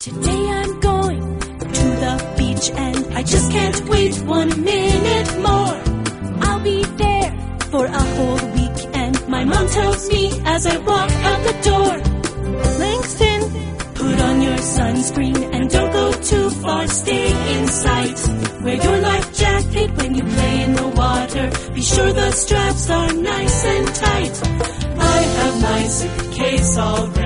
Today I'm going to the beach and I just can't wait 1 minute more. I'll be there for a whole week and my mom tells me as I walk out the door, Langston, put on your sunscreen and don't go too far, stay in sight. Wear your life jacket when you play in the water, be sure the straps are nice and tight. I have my suitcase all ready.